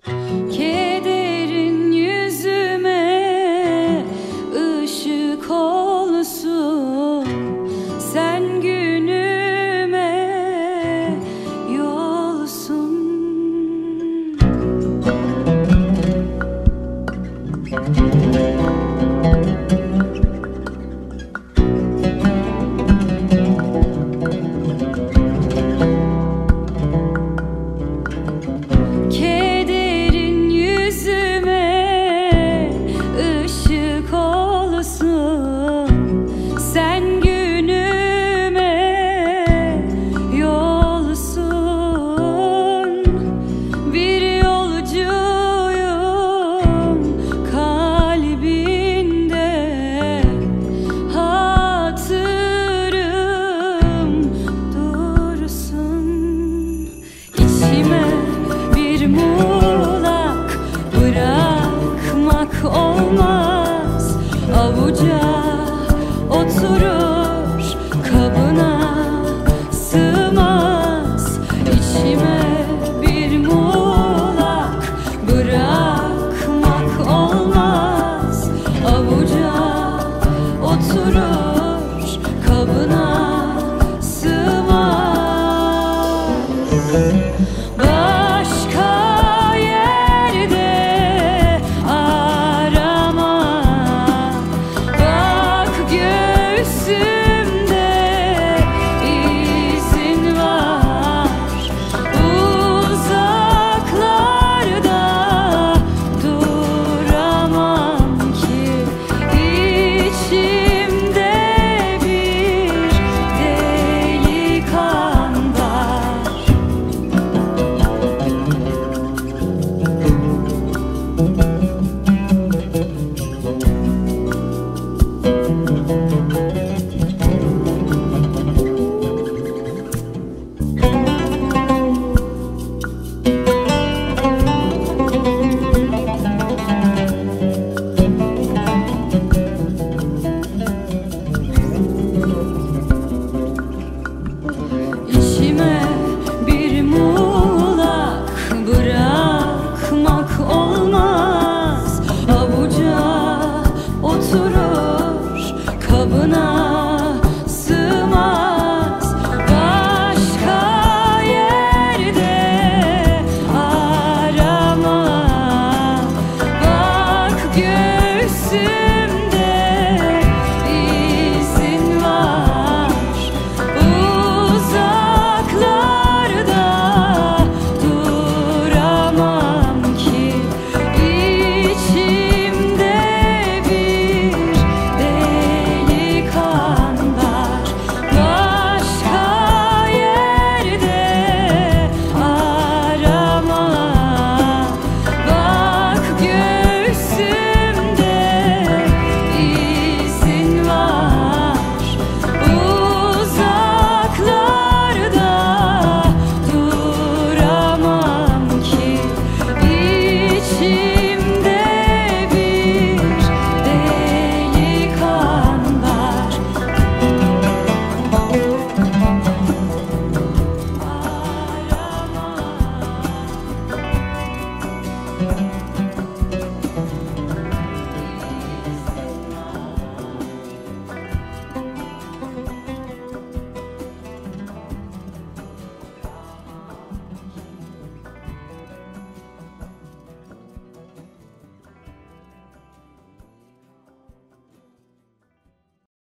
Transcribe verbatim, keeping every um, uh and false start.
Kederin yüzüme ışık olsun, sen günüme yolsun. Kederin yüzüme ışık olsun, sen günüme yolsun. Bir yolcuyum kalbinde, hatırım dursun. İçime bir muğlak bırakmak olmaz, avuca oturur kabına sığmaz. İçime bir muğlak bırakmak olmaz, avuca oturur kabına sığmaz. Başka yerde arama, bak göğsümde izin var. Uzaklarda duramam ki, içimde bir deli kan var. İçime bir muğlak bırakmak olmaz,